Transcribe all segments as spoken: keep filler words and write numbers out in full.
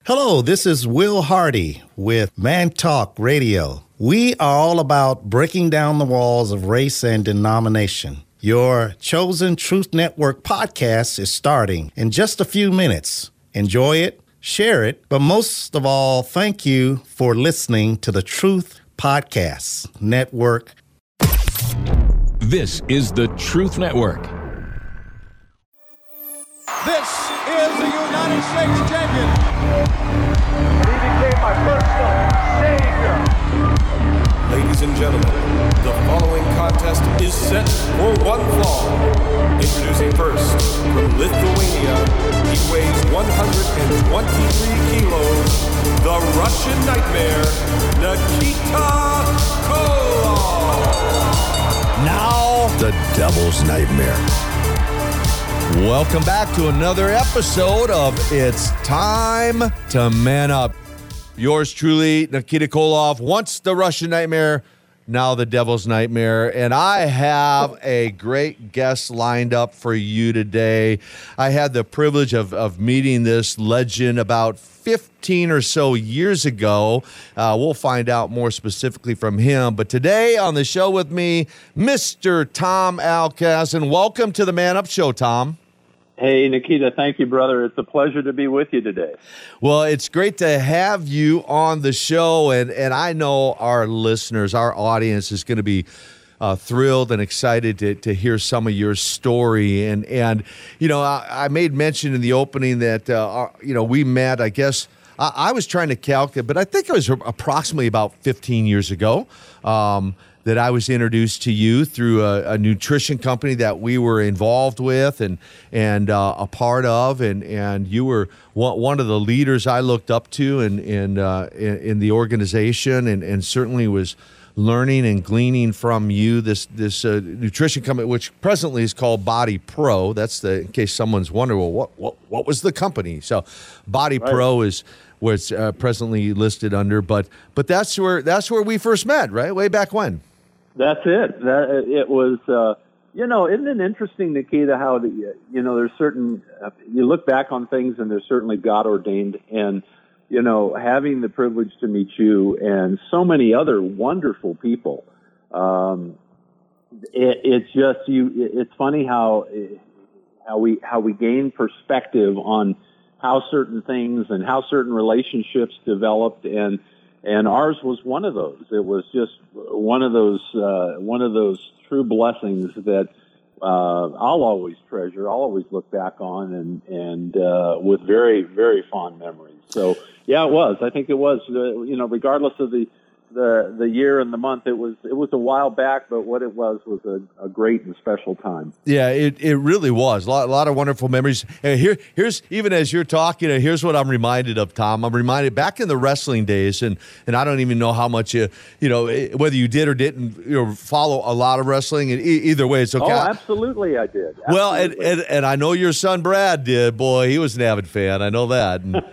Hello, this is Will Hardy with Man Talk Radio. We are all about breaking down the walls of race and denomination. Your chosen Truth Network podcast is starting in just a few minutes. Enjoy it, share it, but most of all, thank you for listening to the Truth Podcast Network. This is the Truth Network. This is the United States champion. He became my personal savior. Ladies and gentlemen, the following contest is set for one fall. Introducing first, from Lithuania, he weighs one hundred twenty-three kilos, the Russian Nightmare, Nikita Koloff. Now, the Devil's Nightmare. Welcome back to another episode of It's Time to Man Up. Yours truly, Nikita Koloff, once the Russian Nightmare, now the Devil's Nightmare. And I have a great guest lined up for you today. I had the privilege of, of meeting this legend about fifteen or so years ago. Uh, we'll find out more specifically from him. But today on the show with me, Mister Tom Alkass. Welcome to the Man Up Show, Tom. Hey, Nikita, thank you, brother. It's a pleasure to be with you today. Well, it's great to have you on the show, and, and I know our listeners, our audience is going to be uh, thrilled and excited to, to hear some of your story. And, and you know, I, I made mention in the opening that, uh, our, you know, we met, I guess, I, I was trying to calculate, but I think it was approximately about fifteen years ago. Um that I was introduced to you through a, a nutrition company that we were involved with and and uh, a part of, and and you were one, one of the leaders I looked up to in in uh, in, in the organization, and, and certainly was learning and gleaning from you this this uh, nutrition company, which presently is called Body Pro. That's the in case someone's wondering, well, what what what was the company? So, Body right. Pro is where it's uh, presently listed under, but but that's where that's where we first met, right? Way back when. That's it. That, it was, uh, you know, isn't it interesting, Nikita, how, the, you know, there's certain, uh, you look back on things and they're certainly God ordained. And, you know, having the privilege to meet you and so many other wonderful people, um, it, it's just, you, it's funny how, how we, how we gain perspective on how certain things and how certain relationships developed. And, And ours was one of those. It was just one of those, uh, one of those true blessings that uh, I'll always treasure. I'll always look back on, and and uh, with very, very fond memories. So yeah, it was. I think it was. Uh, you know, regardless of the the the year and the month, it was it was a while back, but what it was was a, a great and special time. Yeah, it, it really was. A lot, a lot of wonderful memories. And here here's even as you're talking, here's what I'm reminded of, Tom. I'm reminded back in the wrestling days, and and I don't even know how much you you know whether you did or didn't you know follow a lot of wrestling. And e- either way, it's okay. Oh, absolutely, I did. Absolutely. Well, and, and and I know your son Brad did. Boy, he was an avid fan. I know that. And,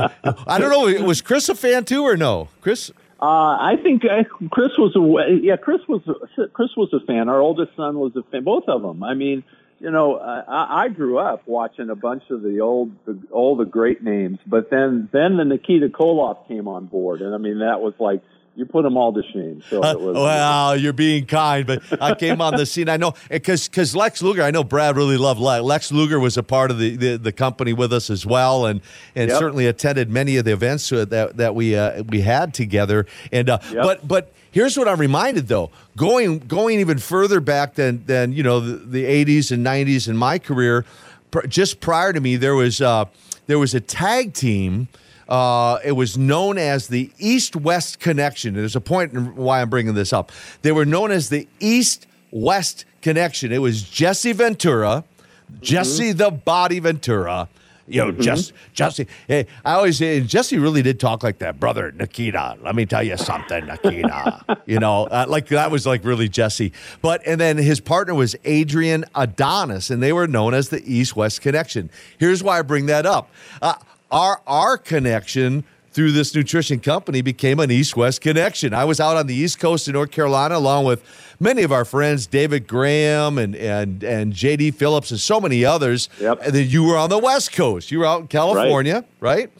I don't know. Was Chris a fan too, or no? Chris. Uh, I think uh, Chris was a yeah. Chris was Chris was a fan. Our oldest son was a fan. Both of them. I mean, you know, I, I grew up watching a bunch of the old, the, all the great names, but then then the Nikita Koloff came on board, and I mean that was like. You put them all to shame. So it was, uh, well, you're being kind, but I came on the scene. I know because because Lex Luger. I know Brad really loved Lex. Lex Luger was a part of the, the, the company with us as well, and and yep. certainly attended many of the events that that we uh, we had together. And uh, yep. but but here's what I'm reminded though, going going even further back than than you know the, the eighties and nineties in my career, pr- just prior to me, there was uh, there was a tag team. Uh, it was known as the East-West Connection. There's a point in why I'm bringing this up. They were known as the East-West Connection. It was Jesse Ventura, mm-hmm. Jesse the Body Ventura. You know, mm-hmm. just Jesse. Hey, I always say Jesse really did talk like that, brother Nikita. Let me tell you something, Nikita. you know, uh, like that was like really Jesse. But and then his partner was Adrian Adonis, and they were known as the East-West Connection. Here's why I bring that up. Uh, Our our connection through this nutrition company became an East-West connection. I was out on the East Coast in North Carolina along with many of our friends, David Graham and and and J D Phillips and so many others. Yep. And then you were on the West Coast. You were out in California, right? right?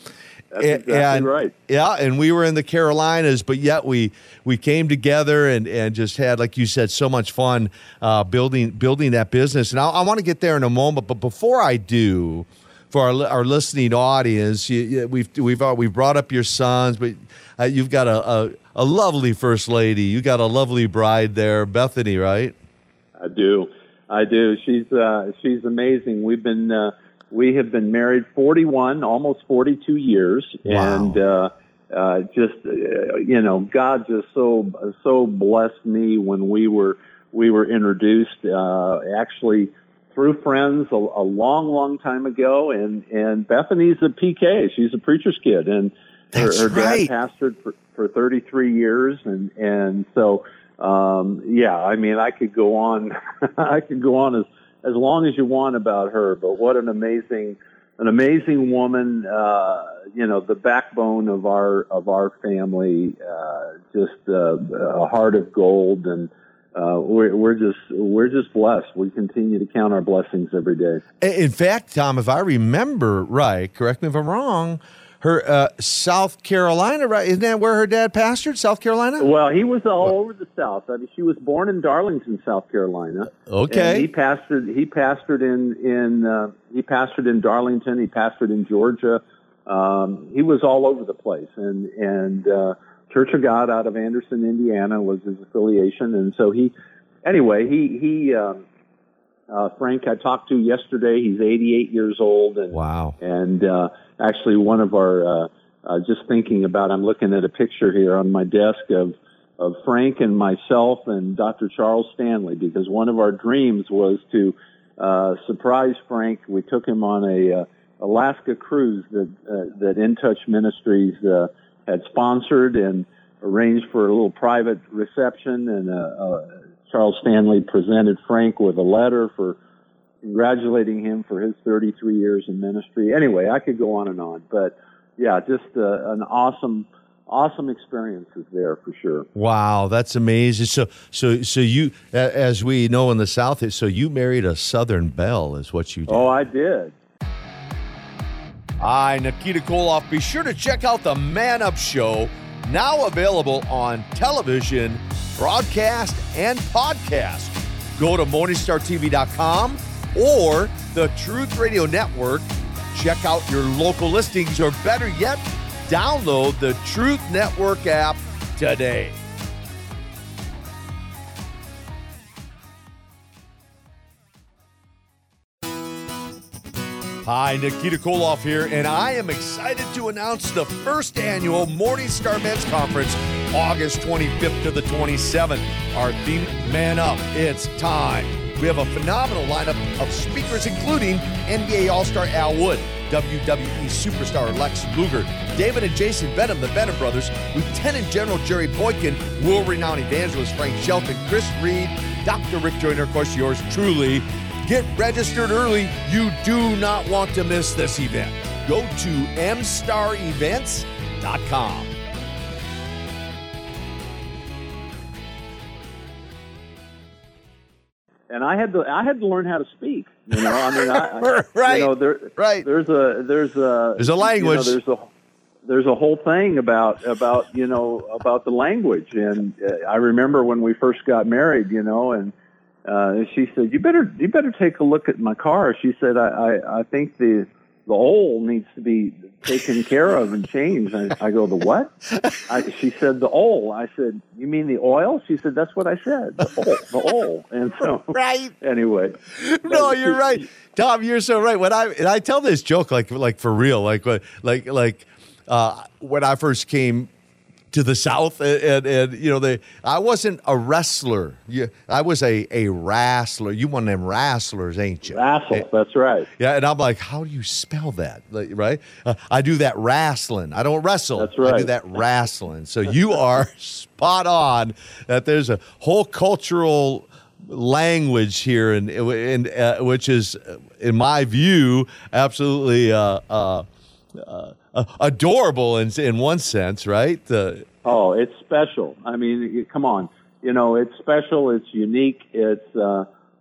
That's exactly and, right. Yeah, and we were in the Carolinas, but yet we we came together and, and just had, like you said, so much fun uh, building building that business. And I, I want to get there in a moment, but before I do, for our our listening audience, you, you, we've we've uh, we've brought up your sons, but uh, you've got a, a a lovely first lady. You got a lovely bride there, Bethany, right? I do, I do. She's uh, she's amazing. We've been. Uh, We have been married forty-one, almost forty-two years, wow. and uh, uh, just uh, you know, God just so so blessed me when we were we were introduced, uh, actually through friends a, a long, long time ago. And and Bethany's a P K; she's a preacher's kid, and her, That's her right. dad pastored for, for thirty-three years, and and so um, yeah, I mean, I could go on, I could go on as. as long as you want about her, but what an amazing, an amazing woman, uh, you know, the backbone of our, of our family, uh, just, uh, a heart of gold. And, uh, we're, we're just, we're just blessed. We continue to count our blessings every day. In fact, Tom, if I remember right, correct me if I'm wrong, her uh, South Carolina, right? Isn't that where her dad pastored, South Carolina? Well, he was all over the South. I mean, she was born in Darlington, South Carolina. Okay. And he pastored. He pastored in in uh, he pastored in Darlington. He pastored in Georgia. Um, he was all over the place. And and uh, Church of God out of Anderson, Indiana, was his affiliation. And so he, anyway, he he. Um, uh, Frank, I talked to yesterday. He's eighty-eight years old. And, wow. And uh, actually, one of our, uh, uh, just thinking about, I'm looking at a picture here on my desk of, of Frank and myself and Doctor Charles Stanley, because one of our dreams was to uh, surprise Frank. We took him on a uh, Alaska cruise that uh, that In Touch Ministries uh, had sponsored and arranged for a little private reception, and uh, uh, Charles Stanley presented Frank with a letter for congratulating him for his thirty-three years in ministry. Anyway, I could go on and on, but yeah, just uh, an awesome, awesome experiences there for sure. Wow, that's amazing. So, so, so you, as we know in the South, so you married a Southern belle, is what you did. Oh, I did. Hi, Nikita Koloff. Be sure to check out the Man Up Show, now available on television, broadcast, and podcast. Go to Morning Star T V dot com or the Truth Radio Network. Check out your local listings, or better yet, download the Truth Network app today. Hi, Nikita Koloff here, and I am excited to announce the first annual Morning Star Men's Conference, August twenty-fifth to the twenty-seventh. Our theme, Man Up, it's time. We have a phenomenal lineup of speakers, including N B A All-Star Al Wood, W W E superstar Lex Luger, David and Jason Benham, the Benham brothers, Lieutenant General Jerry Boykin, world-renowned evangelist Frank Shelton, Chris Reed, Doctor Rick Joyner, of course, yours truly. Get registered early. You do not want to miss this event. Go to m star events dot com. And I had to, I had to learn how to speak. You know, I mean, I, right, you know, there, right. There's a, there's a, there's a language. You know, there's a, there's a whole thing about, about, you know, about the language. And uh, I remember when we first got married, you know, and uh, she said, "You better, you better take a look at my car." She said, "I, I, I think the, the oil needs to be taken care of and changed." I, I go, "The what?" I, she said, "The oil." I said, "You mean the oil?" She said, "That's what I said, the oil." The oil. And so, right. Anyway, no, you're right, Tom. You're so right. When I and I tell this joke like like for real, like like like uh, when I first came to the South, and, and, and you know, they, I wasn't a wrestler. Yeah, I was a, a wrestler. You one of them wrestlers, ain't you? Wrestle, that's right. Yeah, and I'm like, how do you spell that? Like, right? Uh, I do that wrestling. I don't wrestle. That's right. I do that wrestling. So you are spot on that there's a whole cultural language here, and, and uh, which is, in my view, absolutely uh, uh, uh, Uh, adorable in in one sense, right? Uh, oh, it's special. I mean, come on. You know, it's special. It's unique. It's, uh,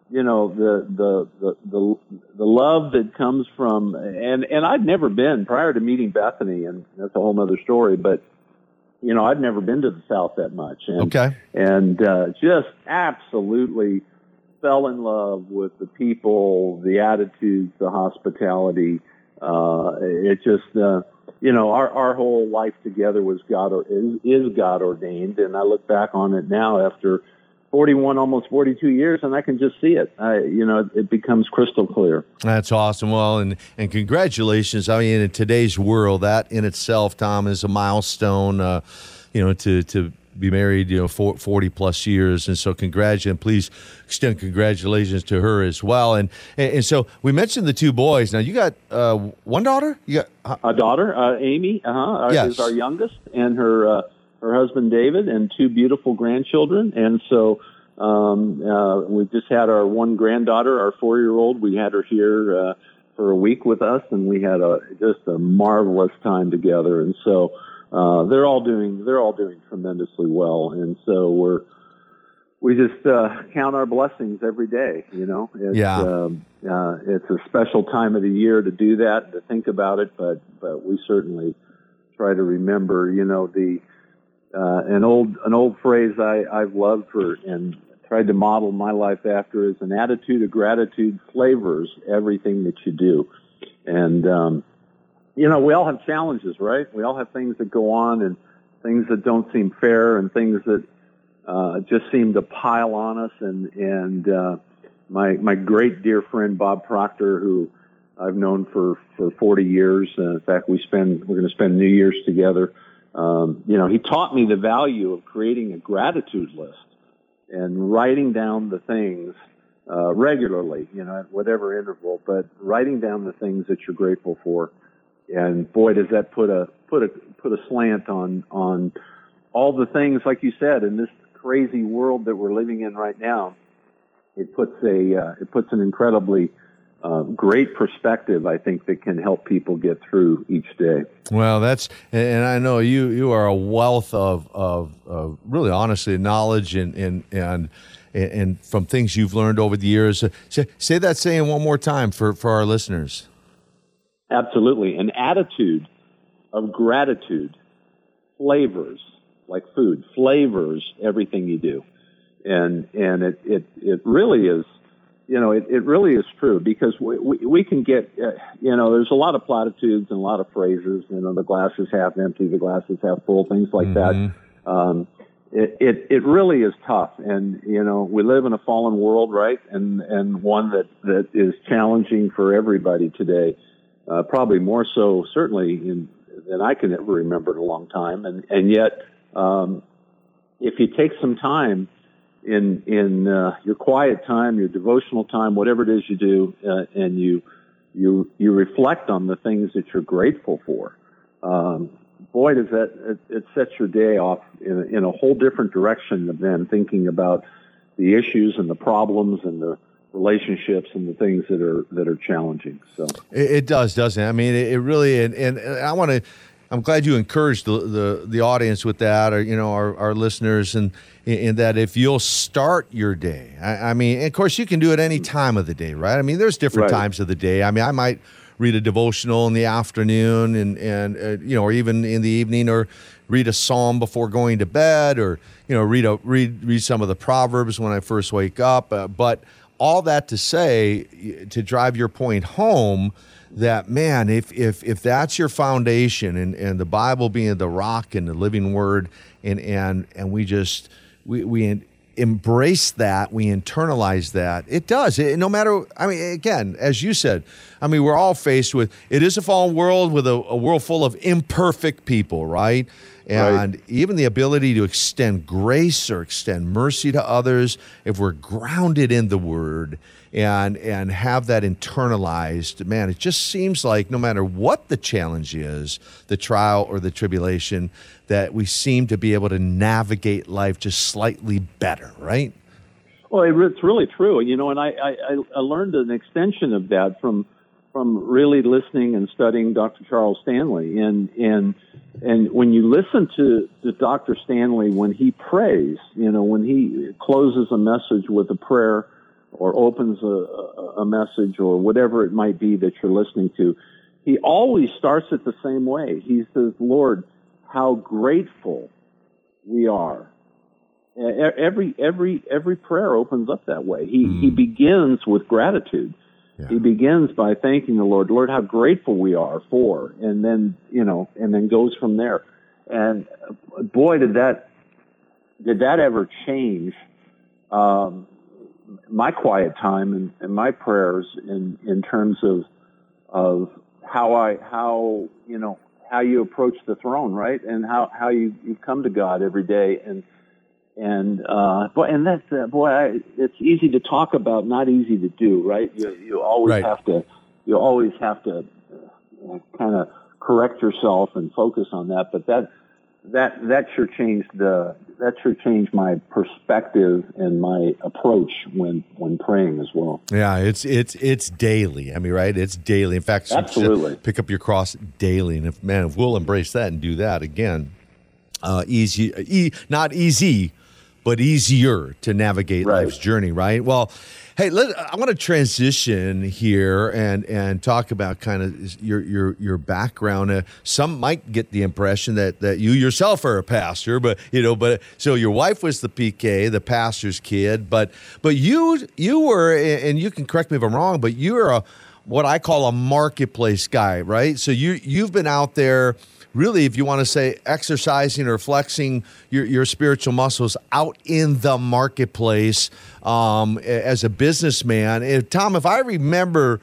you know, the, the, the, the, the love that comes from, and, and I'd never been prior to meeting Bethany, and that's a whole nother story, but, you know, I'd never been to the South that much. And, okay. And, uh, just absolutely fell in love with the people, the attitudes, the hospitality. Uh, it just, uh, you know, our, our whole life together was God, or is, is God ordained. And I look back on it now after forty-one, almost forty-two years, and I can just see it. I, you know, it becomes crystal clear. That's awesome. Well, and, and congratulations. I mean, in today's world, that in itself, Tom, is a milestone, uh, you know, to, to be married, you know, for forty plus years. And so congratulations, please extend congratulations to her as well. And, and, and so we mentioned the two boys. Now you got uh, one daughter? You got a daughter, uh, Amy, uh-huh, yes. is our youngest, and her, uh, her husband, David, and two beautiful grandchildren. And so um, uh, we just had our one granddaughter, our four-year-old. We had her here uh, for a week with us, and we had a just a marvelous time together. And so uh, they're all doing they're all doing tremendously well. And so we're we just uh, count our blessings every day. You know, it's, yeah, um, uh, it's a special time of the year to do that, to think about it. But but we certainly try to remember, you know, the Uh, an old an old phrase I, I've loved for and tried to model my life after is an attitude of gratitude flavors everything that you do. And, um, you know, we all have challenges, right? We all have things that go on and things that don't seem fair and things that uh, just seem to pile on us. And, and uh, my my great dear friend Bob Proctor, who I've known for, for forty years, uh, in fact, we spend we're going to spend New Year's together. Um, you know, he taught me the value of creating a gratitude list and writing down the things uh, regularly, you know, at whatever interval, but writing down the things that you're grateful for. And boy, does that put a put a put a slant on on all the things, like you said, in this crazy world that we're living in right now. It puts a uh, it puts an incredibly Uh, great perspective, I think, that can help people get through each day. Well, that's, and I know you you are a wealth of of, of really, honestly, knowledge and and and and from things you've learned over the years. Say, say that saying one more time for, for our listeners. Absolutely, an attitude of gratitude flavors, like food, flavors everything you do, and and it it it really is. You know, it, it really is true, because we, we, we can get, uh, you know, there's a lot of platitudes and a lot of phrases, you know, the glass is half empty, the glass is half full, things like mm-hmm. that. Um, it, it, it really is tough. And, you know, we live in a fallen world, right? And, and one that, that is challenging for everybody today, uh, probably more so certainly in, than I can ever remember in a long time. And, and yet, um, if you take some time, in in uh, your quiet time, your devotional time, whatever it is you do, uh, and you you you reflect on the things that you're grateful for, um, boy, does that it, it sets your day off in, in a whole different direction than thinking about the issues and the problems and the relationships and the things that are that are challenging. So it, it does, doesn't it? I mean, it, it really, and, and I want to. I'm glad you encouraged the, the, the audience with that, or, you know, our, our listeners, and in that if you'll start your day, I, I mean, of course you can do it any time of the day, right? I mean, there's different right. times of the day. I mean, I might read a devotional in the afternoon and, and uh, you know, or even in the evening, or read a psalm before going to bed, or, you know, read a, read, read some of the Proverbs when I first wake up. Uh, but all that to say, to drive your point home, that, man, if if if that's your foundation, and, and the Bible being the rock and the living word, and and and we just we we embrace that, we internalize that, it does. It, no matter, I mean, again, as you said, I mean, we're all faced with, it is a fallen world with a, a world full of imperfect people, right? And right. even the ability to extend grace or extend mercy to others, if we're grounded in the Word and and have that internalized, man, it just seems like no matter what the challenge is, the trial or the tribulation, that we seem to be able to navigate life just slightly better, right? Well, it's really true, you know, and I, I, I learned an extension of that from from really listening and studying Doctor Charles Stanley. And and and when you listen to, to Doctor Stanley, when he prays, you know, when he closes a message with a prayer or opens a, a, a message or whatever it might be that you're listening to, he always starts it the same way. He says, Lord, how grateful we are. Every every every prayer opens up that way. He mm. he begins with gratitude. Yeah. He begins by thanking the Lord. Lord, how grateful we are for, and then you know, and then goes from there. And boy, did that did that ever change um, my quiet time and, and my prayers in in terms of of how I how you know how you approach the throne, right, and how how you, you come to God every day. And And uh, boy, and that's uh, boy, I, it's easy to talk about, not easy to do, right? You you always right. have to, you always have to uh, kind of correct yourself and focus on that. But that that that sure changed the that sure changed my perspective and my approach when when praying as well. Yeah, it's it's it's daily. I mean, right? It's daily. In fact, absolutely, pick up your cross daily. And if man, if we'll embrace that and do that again, uh, easy, e, not easy. But easier to navigate right. life's journey, right? Well, hey, let, I want to transition here and and talk about kind of your your your background. Uh, some might get the impression that that you yourself are a pastor, but you know, but so your wife was the P K, the pastor's kid, but but you you were, and you can correct me if I'm wrong, but you're a what I call a marketplace guy, right? So you you've been out there. Really, if you want to say exercising or flexing your, your spiritual muscles out in the marketplace um, as a businessman. And Tom, if I remember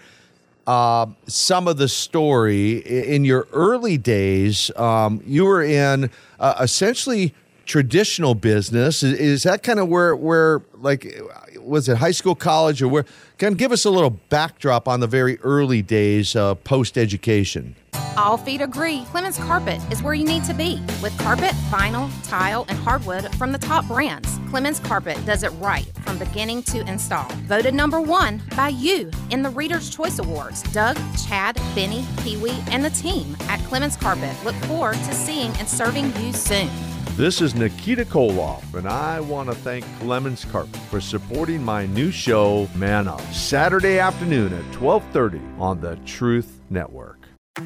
uh, some of the story, in your early days, um, you were in uh, essentially traditional business. Is, is that kind of where, where, like, was it high school, college, or where? Can you give us a little backdrop on the very early days uh, post-education? All feet agree, Clemens Carpet is where you need to be. With carpet, vinyl, tile, and hardwood from the top brands, Clemens Carpet does it right from beginning to install. Voted number one by you in the Reader's Choice Awards. Doug, Chad, Benny, Pee-wee, and the team at Clemens Carpet look forward to seeing and serving you soon. This is Nikita Koloff, and I want to thank Clemens Carpet for supporting my new show, Man Up, Saturday afternoon at twelve thirty on the Truth Network.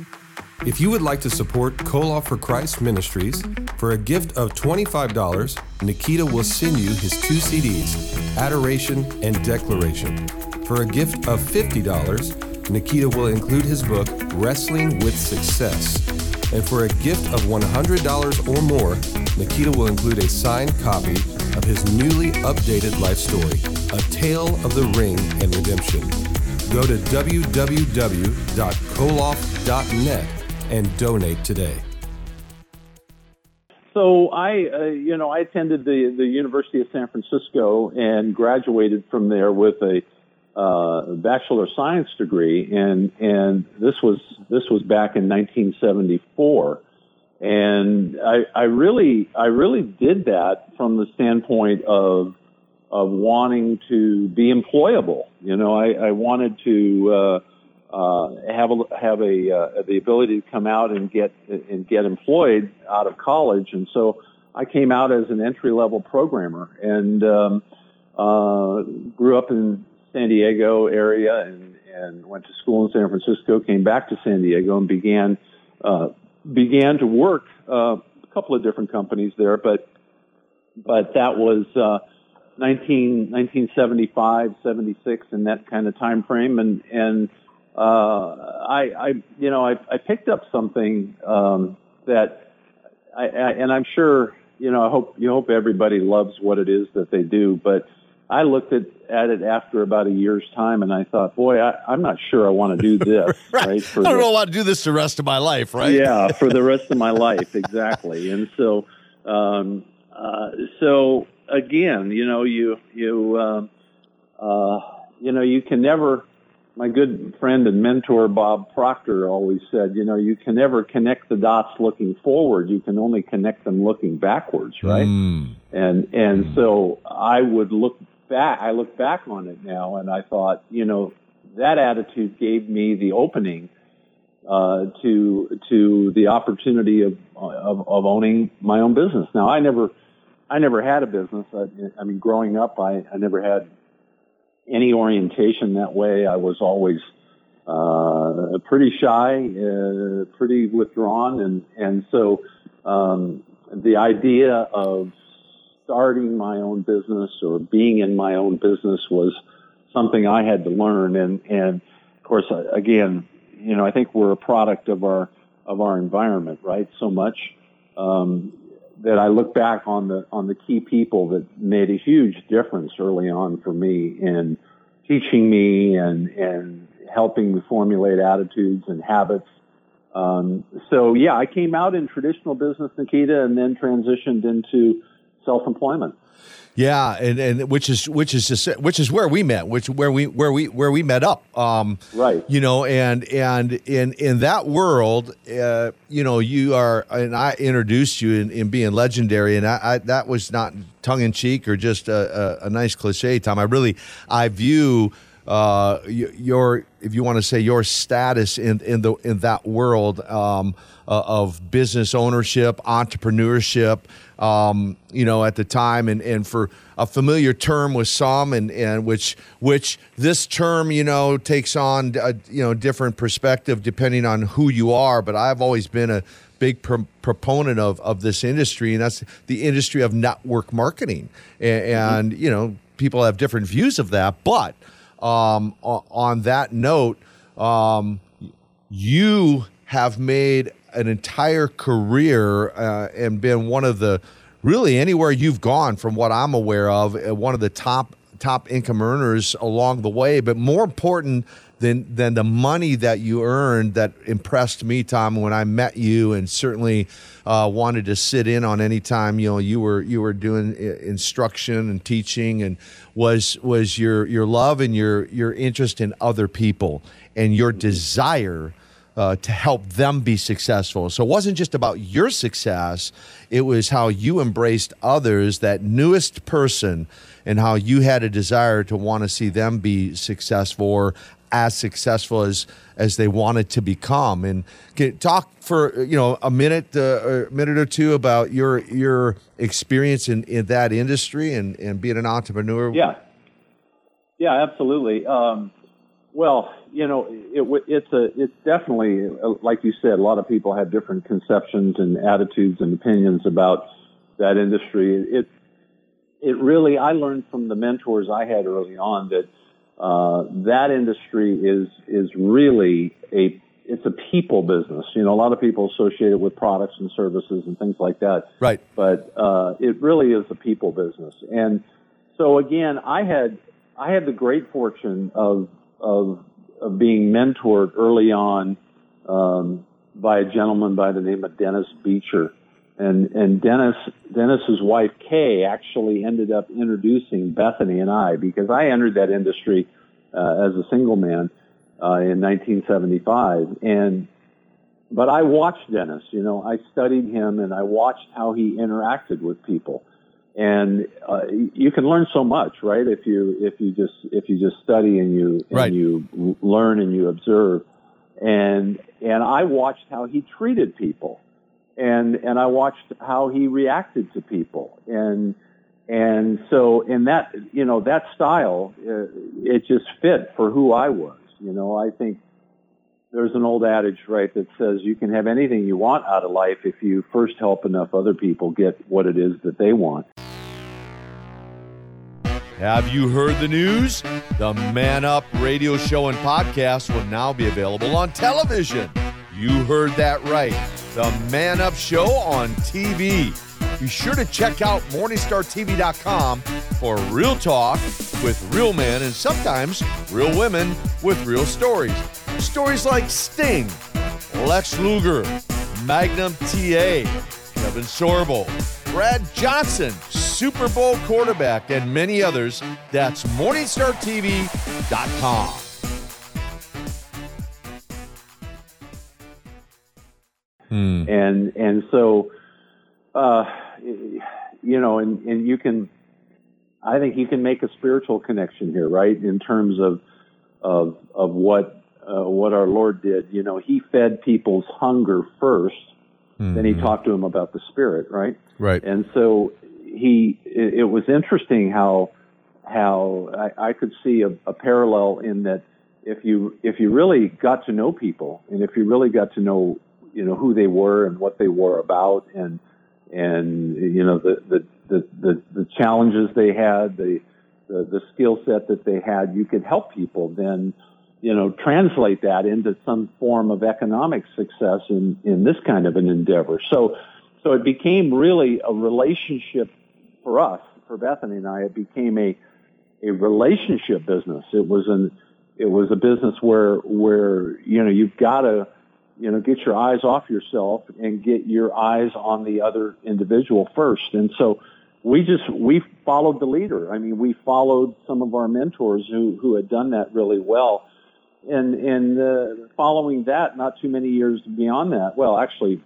If you would like to support Koloff for Christ Ministries, for a gift of twenty-five dollars, Nikita will send you his two C Ds, Adoration and Declaration. For a gift of fifty dollars, Nikita will include his book, Wrestling with Success. And for a gift of one hundred dollars or more, Nikita will include a signed copy of his newly updated life story, A Tale of the Ring and Redemption. Go to w w w dot koloff dot net and donate today. So I, uh, you know, I attended the, the University of San Francisco and graduated from there with a uh, Bachelor of Science degree, and and this was this was back in nineteen seventy-four, and I, I really I really did that from the standpoint of of wanting to be employable. You know, I, I wanted to uh, uh, have a, have a uh, the ability to come out and get and get employed out of college, and so I came out as an entry level programmer and um, uh, grew up in San Diego area and, and went to school in San Francisco. Came back to San Diego and began uh, began to work uh, a couple of different companies there, but but that was. Uh, nineteen seventy-five, seventy-six, in that kind of time frame, and and uh, I, I, you know, I, I picked up something um, that, I, I, and I'm sure, you know, I hope you hope everybody loves what it is that they do, but I looked at, at it after about a year's time, and I thought, boy, I, I'm not sure I want to do this. right. right for I don't the, know I want to do this the rest of my life, right? Yeah, for the rest of my life, exactly. And so, um, uh, so. Again, you know, you you uh, uh, you know, you can never. My good friend and mentor Bob Proctor always said, you know, you can never connect the dots looking forward. You can only connect them looking backwards, right? Mm. And and mm. so I would look back. I look back on it now, and I thought, you know, that attitude gave me the opening uh, to to the opportunity of, of of owning my own business. Now, I never. I never had a business. I, I mean, growing up, I, I never had any orientation that way. I was always uh, pretty shy, uh, pretty withdrawn, and and so um, the idea of starting my own business or being in my own business was something I had to learn. And and of course, again, you know, I think we're a product of our of our environment, right? So much um, that I look back on the on the key people that made a huge difference early on for me in teaching me and and helping me formulate attitudes and habits. Um, so yeah, I came out in traditional business, Nikita, and then transitioned into self-employment. Yeah, and, and which is which is just, which is where we met, which where we where we where we met up. Um, right. You know, and and in in that world, uh, you know, you are, and I introduced you in, in being legendary, and I, I that was not tongue in cheek or just a, a, a nice cliche, Tom. I really I view uh, your, if you want to say, your status in in the in that world um, uh, of business ownership, entrepreneurship. Um, you know, at the time, and, and for a familiar term with some, and, and which which this term, you know, takes on a, you know, different perspective depending on who you are. But I've always been a big pro- proponent of of this industry, and that's the industry of network marketing. And, and mm-hmm. you know, people have different views of that. But um, on that note, um, you have made an entire career uh, and been one of the, really anywhere you've gone from what I'm aware of, uh, one of the top top income earners along the way. But more important than than the money that you earned that impressed me, Tom, when I met you, and certainly uh, wanted to sit in on any time you know you were you were doing instruction and teaching, and was was your your love and your your interest in other people and your desire Uh, to help them be successful. So it wasn't just about your success, it was how you embraced others, that newest person, and how you had a desire to want to see them be successful or as successful as as they wanted to become. And can talk for you know a minute, uh, a minute or two about your your experience in, in that industry and, and being an entrepreneur. Yeah, yeah, absolutely. Um, well, you know, it, it's a, it's definitely, like you said, a lot of people have different conceptions and attitudes and opinions about that industry. It, it really, I learned from the mentors I had early on that uh, that industry is is really a, it's a people business. You know, a lot of people associate it with products and services and things like that. Right. But uh, it really is a people business. And so again, I had, I had the great fortune of of of being mentored early on um, by a gentleman by the name of Dennis Beecher. And and Dennis Dennis's wife, Kay, actually ended up introducing Bethany and I, because I entered that industry uh, as a single man uh, in nineteen seventy-five. And but I watched Dennis, you know, I studied him and I watched how he interacted with people. And uh, you can learn so much, right? If you if you just if you just study and you and right. you learn and you observe, and and I watched how he treated people, and and I watched how he reacted to people, and and so in that you know that style, uh, it just fit for who I was. You know, I think there's an old adage, right, that says you can have anything you want out of life if you first help enough other people get what it is that they want. Have you heard the news? The Man Up radio show and podcast will now be available on television. You heard that right. The Man Up show on T V. Be sure to check out Morningstar T V dot com for real talk with real men and sometimes real women with real stories. Stories like Sting, Lex Luger, Magnum T A, Kevin Sorbo, Brad Johnson, Super Bowl quarterback, and many others. That's Morningstar T V dot com. Hmm. And and so, uh, you know, and, and you can, I think you can make a spiritual connection here, right? In terms of of of what uh, what our Lord did. You know, He fed people's hunger first, mm-hmm. then He talked to them about the Spirit, right? Right. And so he, it, it was interesting how how I, I could see a, a parallel in that if you if you really got to know people, and if you really got to know, you know, who they were and what they were about, and and you know the the the, the, the challenges they had, the the, the skill set that they had, you could help people then, you know, translate that into some form of economic success in, in this kind of an endeavor. So, so it became really a relationship for us, for Bethany and I. It became a, a relationship business. It was an, it was a business where, where, you know, you've got to, you know, get your eyes off yourself and get your eyes on the other individual first. And so we just, we followed the leader. I mean, we followed some of our mentors who, who had done that really well. And, and, uh, following that, not too many years beyond that, well, actually,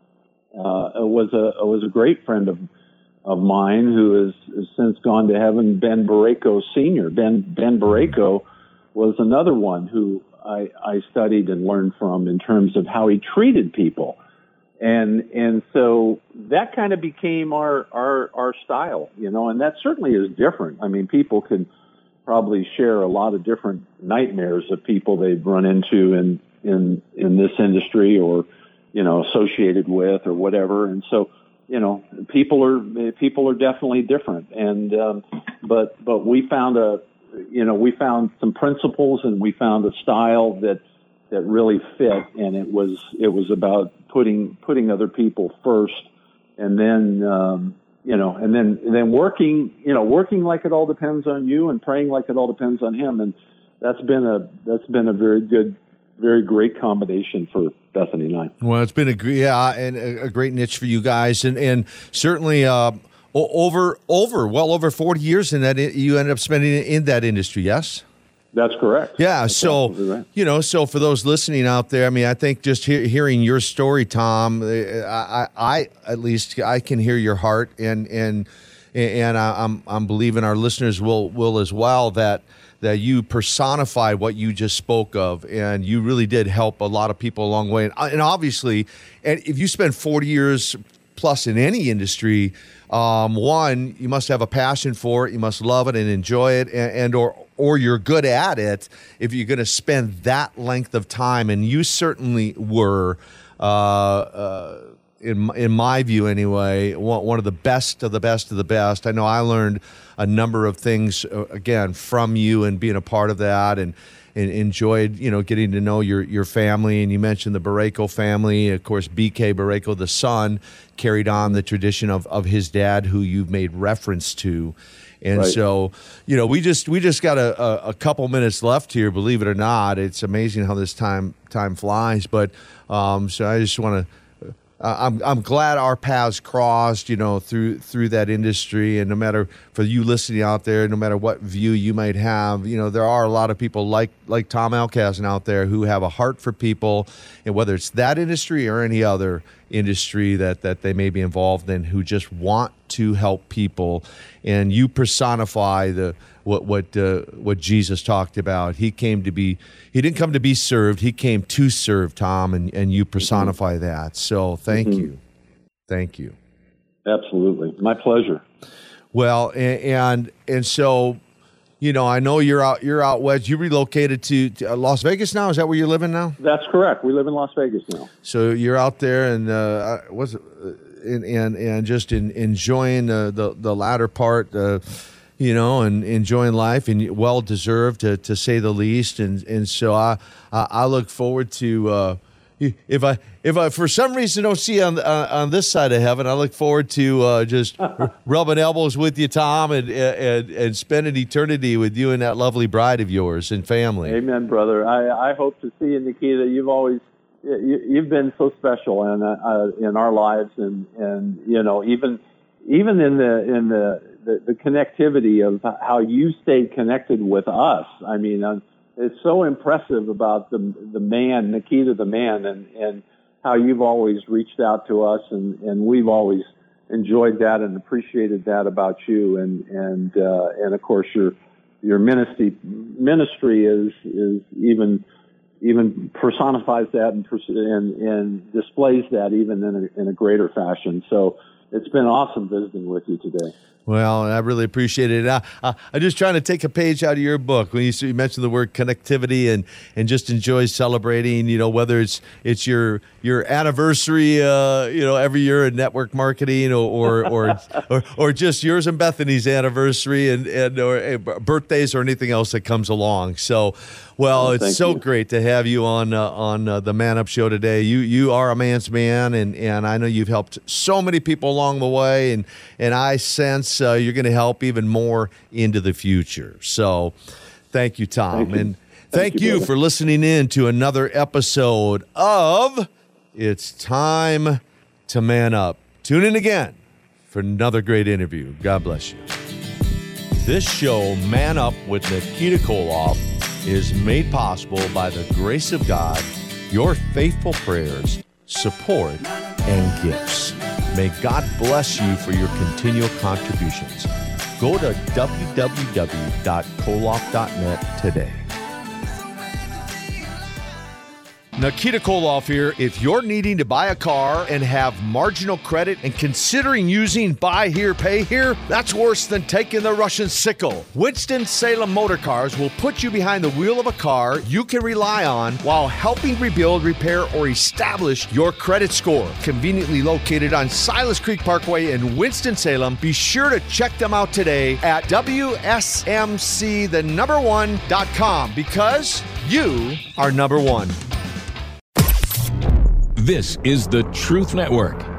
uh, it was a, it was a great friend of, of mine who has, has since gone to heaven, Ben Barreco Senior Ben, Ben Barreco was another one who I, I studied and learned from in terms of how he treated people. And, and so that kind of became our, our, our style, you know, and that certainly is different. I mean, people can probably share a lot of different nightmares of people they've run into in, in, in this industry or, you know, associated with or whatever. And so, you know, people are, people are definitely different. And, um, but, but we found a, you know, we found some principles and we found a style that, that really fit. And it was, it was about putting, putting other people first, and then, um, you know, and then, and then working, you know, working like it all depends on you and praying like it all depends on him. And that's been a, that's been a very good, very great combination for Bethany and I. Well, it's been a great, yeah, and a, a great niche for you guys. And, and certainly, uh, over, over, well over forty years in that, you ended up spending in that industry. Yes. That's correct. Yeah. That's so, right. you know, so for those listening out there, I mean, I think just he- hearing your story, Tom, I, I, I, at least I can hear your heart, and, and, and I'm, I'm believing our listeners will, will as well, that, that you personify what you just spoke of, and you really did help a lot of people along the way. And, and obviously, and if you spend forty years plus in any industry, um, one, you must have a passion for it. You must love it and enjoy it, and, and or, or you're good at it if you're going to spend that length of time. And you certainly were, uh, uh, in in my view anyway, one, one of the best of the best of the best. I know I learned a number of things, uh, again, from you and being a part of that, and, and enjoyed, you know, getting to know your, your family. And you mentioned the Barreco family. Of course, B K Barreco, the son, carried on the tradition of, of his dad, who you've made reference to. And right. so, you know, we just we just got a, a, a couple minutes left here, believe it or not. It's amazing how this time time flies. But um, so I just want to, uh, I'm I'm glad our paths crossed, you know, through through that industry. And no matter, for you listening out there, no matter what view you might have, you know, there are a lot of people like like Tom Alkasen out there who have a heart for people, and whether it's that industry or any other industry that that they may be involved in, who just want to help people. And you personify the what what uh, what Jesus talked about. He came to be, he didn't come to be served, he came to serve, Tom, and, and you personify mm-hmm. that. So thank mm-hmm. you. Thank you. Absolutely. My pleasure. Well, and, and and so, you know, I know you're out you're out west. You relocated to, to Las Vegas now? Is that where you're living now? That's correct. We live in Las Vegas now. So you're out there, and uh, was it, and, and and just in, enjoying uh, the the latter part, uh, you know, and enjoying life, and well deserved to to say the least. And and so I I look forward to. Uh, If I, if I, for some reason don't see you on uh, on this side of heaven, I look forward to uh, just rubbing elbows with you, Tom, and, and and spending eternity with you and that lovely bride of yours and family. Amen, brother. I, I hope to see you, Nikita. You've always you, you've been so special in uh, in our lives, and, and you know even even in the in the, the the connectivity of how you stayed connected with us. I mean. Uh, It's so impressive about the the man, Nikita the man, and, and how you've always reached out to us, and, and we've always enjoyed that and appreciated that about you, and and uh, and of course your your ministry ministry is is even even personifies that and and, and displays that even in a, in a greater fashion. So it's been awesome visiting with you today. Well, I really appreciate it. Uh, uh, I'm just trying to take a page out of your book when you, you mentioned the word connectivity and, and just enjoy celebrating. You know, whether it's it's your your anniversary, uh, you know, every year in network marketing, or or or, or, or just yours and Bethany's anniversary, and and or uh, birthdays, or anything else that comes along. So. Well, oh, it's so you. great to have you on uh, on uh, the Man Up Show today. You you are a man's man, and, and I know you've helped so many people along the way, and and I sense uh, you're going to help even more into the future. So, thank you, Tom, thank you. and thank, thank you, you for listening in to another episode of It's Time to Man Up. Tune in again for another great interview. God bless you. This show, Man Up with Nikita Koloff, is made possible by the grace of God, your faithful prayers, support, and gifts. May God bless you for your continual contributions. Go to w w w dot koloff dot net today. Nikita Koloff here. If you're needing to buy a car and have marginal credit and considering using buy here, pay here, that's worse than taking the Russian sickle. Winston-Salem Motor Cars will put you behind the wheel of a car you can rely on while helping rebuild, repair, or establish your credit score. Conveniently located on Silas Creek Parkway in Winston-Salem, be sure to check them out today at W S M C the number one dot com, because you are number one. This is the Truth Network.